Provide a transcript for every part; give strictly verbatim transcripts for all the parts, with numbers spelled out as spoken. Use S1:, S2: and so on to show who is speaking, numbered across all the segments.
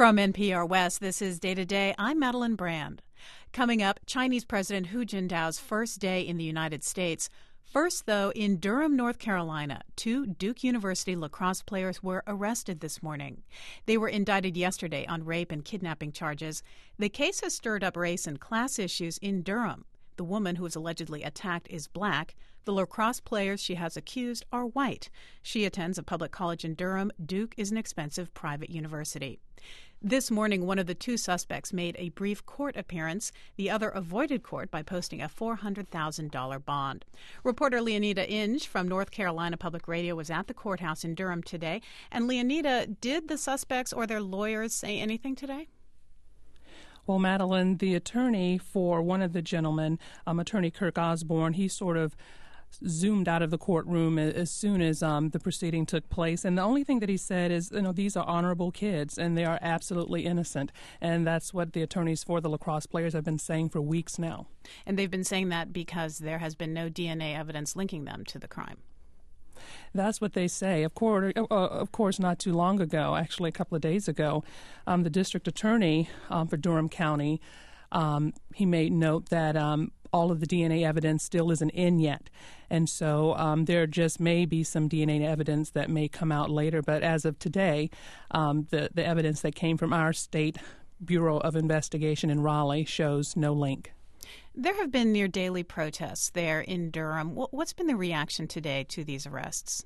S1: From N P R West, this is Day to Day. I'm Madeline Brand. Coming up, Chinese President Hu Jintao's first day in the United States. First, though, in Durham, North Carolina, two Duke University lacrosse players were arrested this morning. They were indicted yesterday on rape and kidnapping charges. The case has stirred up race and class issues in Durham. The woman who was allegedly attacked is black. The lacrosse players she has accused are white. She attends a public college in Durham. Duke is an expensive private university. This morning, one of the two suspects made a brief court appearance. The other avoided court by posting a four hundred thousand dollars bond. Reporter Leonida Inge from North Carolina Public Radio was at the courthouse in Durham today. And Leonida, did the suspects or their lawyers say anything today?
S2: Well, Madeline, the attorney for one of the gentlemen, um, Attorney Kirk Osborne, he sort of zoomed out of the courtroom as soon as um, the proceeding took place. And the only thing that he said is, you know, these are honorable kids and they are absolutely innocent. And that's what the attorneys for the lacrosse players have been saying for weeks now.
S1: And they've been saying that because there has been no D N A evidence linking them to the crime.
S2: That's what they say. Of course, uh, of course, not too long ago, actually a couple of days ago, um, the district attorney um, for Durham County, um, he made note that um, all of the D N A evidence still isn't in yet. And so um, there just may be some D N A evidence that may come out later. But as of today, um, the, the evidence that came from our state Bureau of Investigation in Raleigh shows no link.
S1: There have been near daily protests there in Durham. What's been the reaction today to these arrests?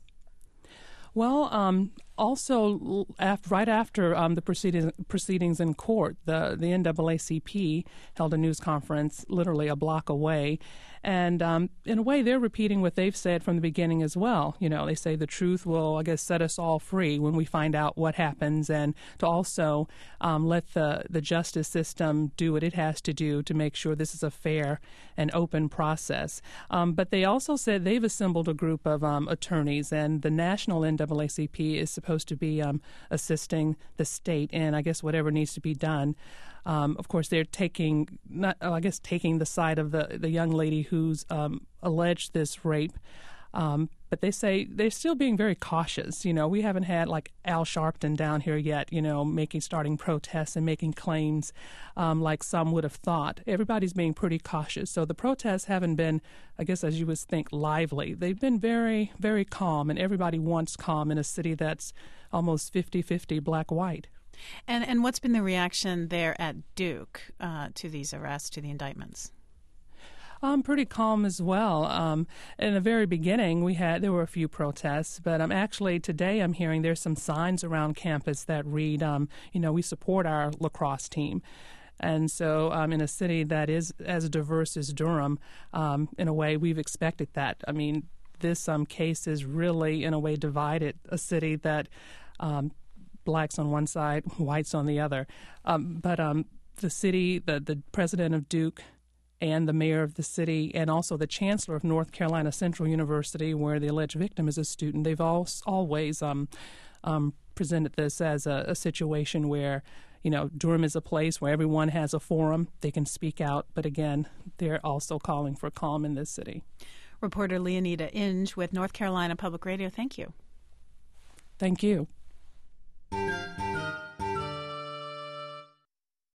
S2: Well, um, also after, right after um, the proceedings, proceedings in court, the, the N double A C P held a news conference literally a block away. And um, in a way, they're repeating what they've said from the beginning as well. You know, they say the truth will, I guess, set us all free when we find out what happens, and to also um, let the, the justice system do what it has to do to make sure this is a fair and open process. Um, but they also said they've assembled a group of um, attorneys, and the national N double A C P is supposed to be um, assisting the state in, I guess, whatever needs to be done. Um, of course, they're taking, not, oh, I guess, taking the side of the, the young lady who's um, alleged this rape. Um, but they say they're still being very cautious. You know, we haven't had like Al Sharpton down here yet, you know, making, starting protests and making claims um, like some would have thought. Everybody's being pretty cautious. So the protests haven't been, I guess, as you would think, lively. They've been very, very calm, and everybody wants calm in a city that's almost fifty-fifty black-white.
S1: And and what's been the reaction there at Duke uh, to these arrests, to the indictments?
S2: Um, pretty calm as well. Um, in the very beginning, we had there were a few protests, but um, actually today I'm hearing there's some signs around campus that read, um, you know, we support our lacrosse team. And so um, in a city that is as diverse as Durham, um, in a way, we've expected that. I mean, this um, case is really, in a way, divided a city that um, blacks on one side, whites on the other. Um, but um, the city, the, the president of Duke, and the mayor of the city, and also the chancellor of North Carolina Central University, where the alleged victim is a student, they've all, always um, um, presented this as a, a situation where, you know, Durham is a place where everyone has a forum, they can speak out, but again, they're also calling for calm in this city.
S1: Reporter Leonida Inge with North Carolina Public Radio, thank you.
S2: Thank you.
S3: Thank you.